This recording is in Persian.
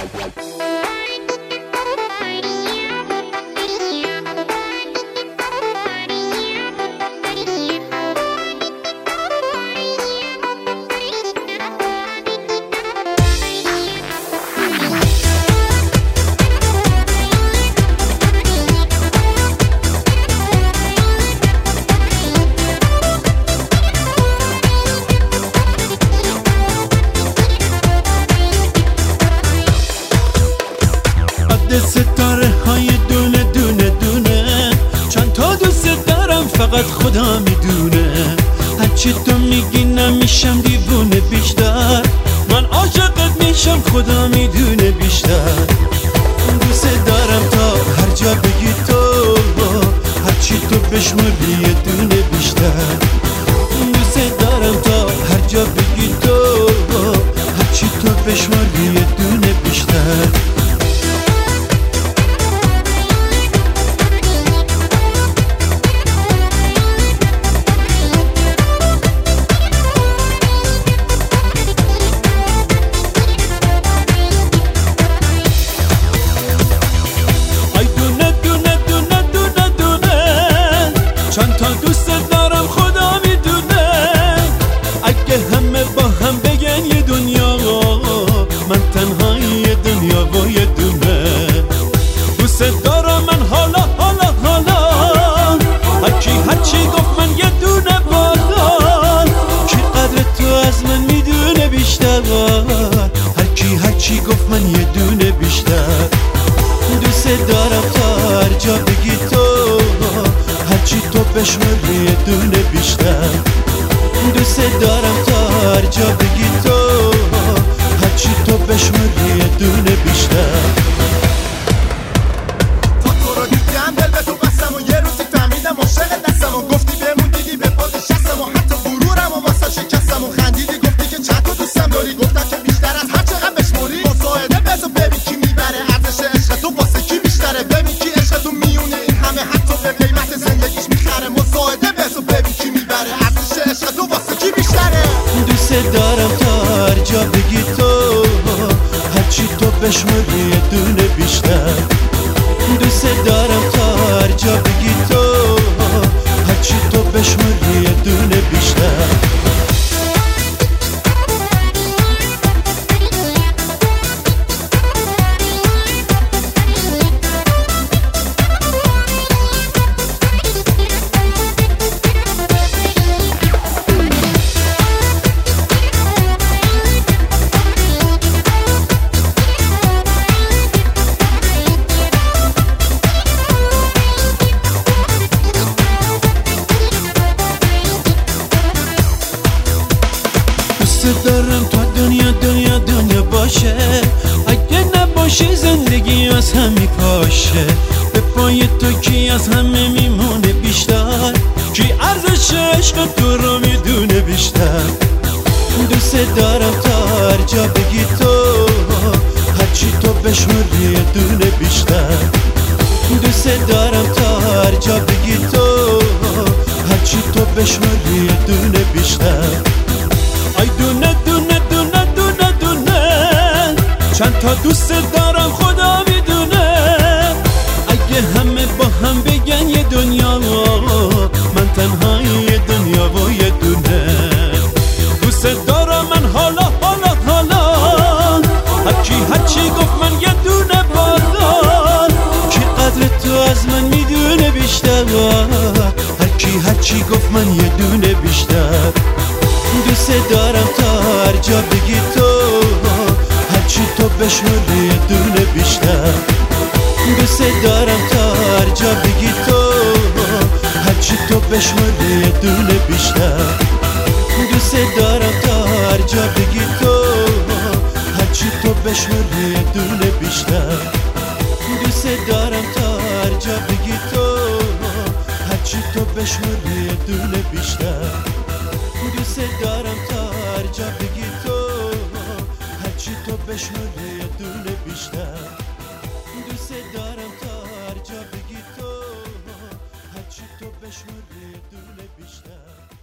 ستاره های دونه دونه دونه، چند تا دوست دارم فقط خدا میدونه. هرچی تو میگی نمیشم دیوونه بیشتر، من عاشقت میشم خدا میدونه بیشتر. دوست دارم تا هر جا بگی تو، هرچی تو بشمری یه دونه بیشتر. دوست دارم تا هر جا بگی تو، هرچی تو بشمری یه دونه بیشتر. چند تا دوست دارم خدا میدونه، اگه همه با هم بگن یه دنیا، من تنها یه دنیا و یه دونه. دوست دارم من حالا حالا حالا، هرچی گفت من یه دونه بادار. کی قدر تو از من میدونه بیشتر، هرچی گفت من یه دونه بیشتر. دوست دارم تا هر جا بگی تو، هرچی تو بشمری یه دونه بیشتر. دوست دارم تا هر جا بگی تو، هرچی تو بشمری یه دونه بیشتر. تا تو رو دیدم دل به تو بستم و یه روزی فهمیدم عاشق دستم و گفتی بمون دیدی به پا نشستم و حتی غرورم و واسه شکستم و خندیدی گفتی که چند تا دوستم داری، گفتم که بیشتر از هر چقدر بشمری. مصاحبه بزو ببین کی میبره، ارزش عشق تو واسه کی بیشتره. ببین کی عشق تو میونه این همه حتی به قیمت زندگیش میخره. مصاحبه بزو ببین کی میبره، ارزش عشق تو واسه کی بیشتره. دوست دارم تا هر جا بگی تو، هرچی تو بشمری یه دونه بیشتر. دوست دارم تا هر جا بگی تو، هرچی تو بشمری یه دونه بیشتر. دوست دارم تو دنیا دنیا دنیا باشه، اگه نباشی زندگی از هم میپاشه. به پای تو کی از همه میمونه بیشتر، کی ارزش عشق تو رو میدونه بیشتر. دوست دارم تا هر جا بگی تو، هرچی تو بشمری یه دونه بیشتر. دوست دارم تا هر جا بگی تو، هرچی تو بشمری یه دونه بیشتر. ای دونه دونه دونه دونه دونه، چند تا دوست دارم خدا میدونه. اگه همه با هم بگن یه دنیا، من تنها یه دنیا و یه دونه. دوست دارم من حالا حالا حالا، هرچی گفت من یه دونه بادار. کی قدر تو از من میدونه بیشتر، هرچی گفت من یه دونه بیشتر. دوست دارم تا هر جا بگی تو، هرچی تو بشمری یه دونه بیشتر. دوست دارم تا هر جا بگی تو، هرچی تو بشمری یه دونه بیشتر. دوست دارم تا هر جا بگی تو، هرچی تو بشمری یه دونه بیشتر. دوست دارم تا هر جا بگی تو، هرچی تو بشمری یه دونه بیشتر. دوست دارم تا هر جا بگی تو، هرچی تو بشمری یه دونه بیشتر. دوست دارم تا هر جا بگی تو، هرچی تو بشمری یه دونه بیشتر.